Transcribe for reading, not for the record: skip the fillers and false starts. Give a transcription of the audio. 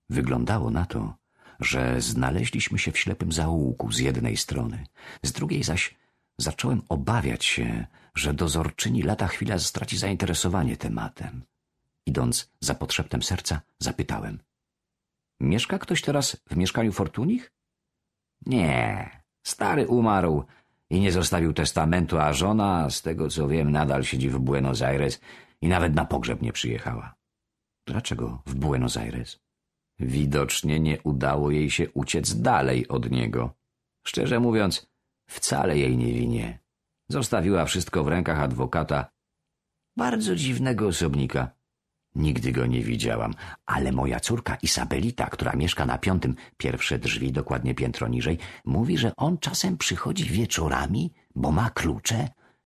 Wyglądało na to, że znaleźliśmy się w ślepym zaułku z jednej strony, z drugiej zaś zacząłem obawiać się, że dozorczyni lada chwila straci zainteresowanie tematem. Idąc za podszeptem serca, zapytałem: mieszka ktoś teraz w mieszkaniu Fortunich? Nie, stary umarł i nie zostawił testamentu, a żona, z tego co wiem, nadal siedzi w Buenos Aires i nawet na pogrzeb nie przyjechała. Dlaczego w Buenos Aires? Widocznie nie udało jej się uciec dalej od niego. Szczerze mówiąc, wcale jej nie winię. Zostawiła wszystko w rękach adwokata, bardzo dziwnego osobnika. Nigdy go nie widziałam, ale moja córka Isabelita, która mieszka na 5., pierwsze drzwi, dokładnie piętro niżej, mówi, że on czasem przychodzi wieczorami, bo ma klucze